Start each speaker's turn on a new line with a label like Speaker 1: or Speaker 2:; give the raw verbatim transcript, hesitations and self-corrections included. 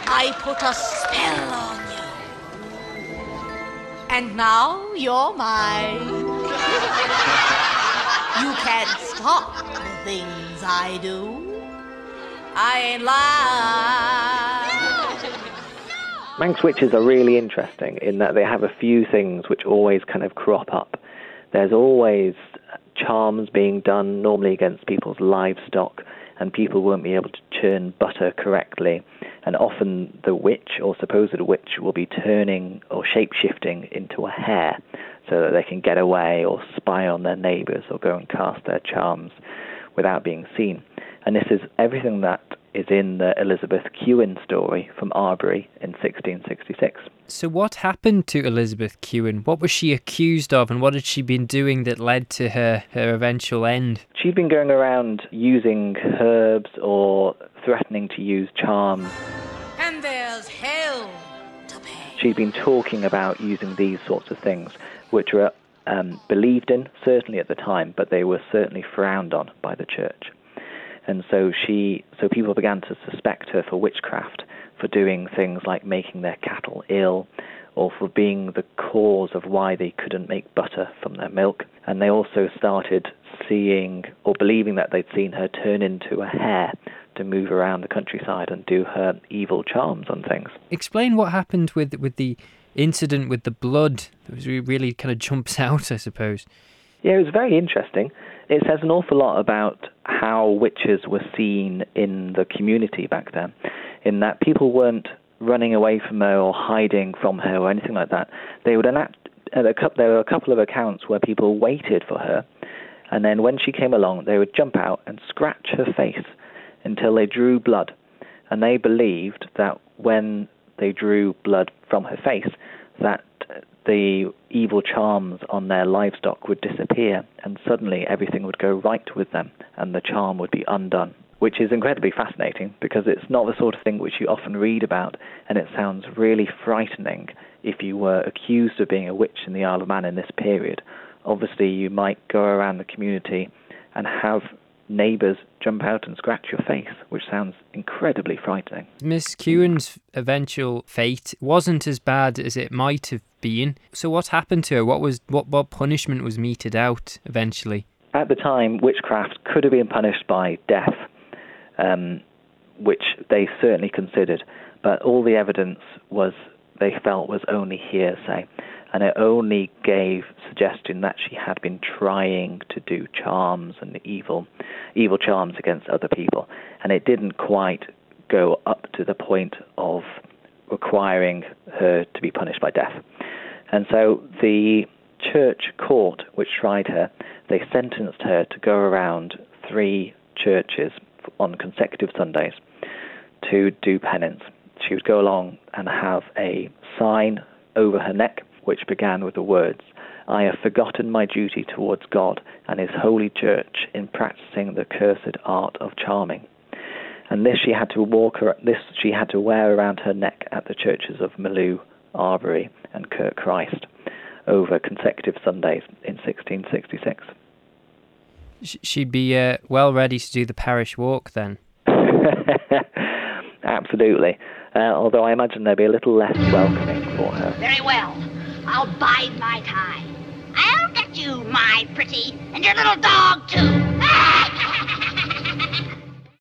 Speaker 1: I put a spell on you. And now you're mine. You can't stop the things I do. I ain't lying.
Speaker 2: Manx witches are really interesting in that they have a few things which always kind of crop up. There's always charms being done, normally against people's livestock, and people won't be able to churn butter correctly. And often the witch, or supposed witch, will be turning or shape-shifting into a hare so that they can get away or spy on their neighbours or go and cast their charms without being seen. And this is everything that is in the Elizabeth Kewen story from Arbury in sixteen sixty-six.
Speaker 3: So what happened to Elizabeth Kewen? What was she accused of, and what had she been doing that led to her, her eventual end?
Speaker 2: She'd been going around using herbs or threatening to use charms.
Speaker 1: And there's hell to pay.
Speaker 2: She'd been talking about using these sorts of things, which were um, believed in, certainly at the time, but they were certainly frowned on by the church. And so she, so people began to suspect her for witchcraft, for doing things like making their cattle ill, or for being the cause of why they couldn't make butter from their milk. And they also started seeing or believing that they'd seen her turn into a hare to move around the countryside and do her evil charms on things.
Speaker 3: Explain what happened with with the incident with the blood. It was really kind of jumps out, I suppose.
Speaker 2: Yeah, it was very interesting. It says an awful lot about how witches were seen in the community back then, in that people weren't running away from her or hiding from her or anything like that. They would enact, uh, there were a couple of accounts where people waited for her, and then when she came along, they would jump out and scratch her face until they drew blood. And they believed that when they drew blood from her face, that the evil charms on their livestock would disappear, and suddenly everything would go right with them, and the charm would be undone. Which is incredibly fascinating, because it's not the sort of thing which you often read about, and it sounds really frightening if you were accused of being a witch in the Isle of Man in this period. Obviously, you might go around the community and have neighbours jump out and scratch your face, which sounds incredibly frightening.
Speaker 3: Miss Kewen's eventual fate wasn't as bad as it might have been. So what happened to her? What was what, what punishment was meted out eventually?
Speaker 2: At the time, witchcraft could have been punished by death, um, which they certainly considered, but all the evidence was they felt was only hearsay, and it only gave suggestion that she had been trying to do charms and evil, evil charms against other people, and it didn't quite go up to the point of requiring her to be punished by death. And so the church court which tried her, they sentenced her to go around three churches on consecutive Sundays to do penance. She would go along and have a sign over her neck which began with the words, "I have forgotten my duty towards God and his holy church in practicing the cursed art of charming." And this she had to walk this she had to wear around her neck at the churches of Maloo, Arbury and Kirkchrist over consecutive Sundays in sixteen sixty-six.
Speaker 3: She'd be uh, well ready to do the parish walk then.
Speaker 2: Absolutely. Uh, although I imagine there'd be a little less welcoming for her.
Speaker 4: Very well. I'll bide my time. I'll get you, my pretty, and your little dog too.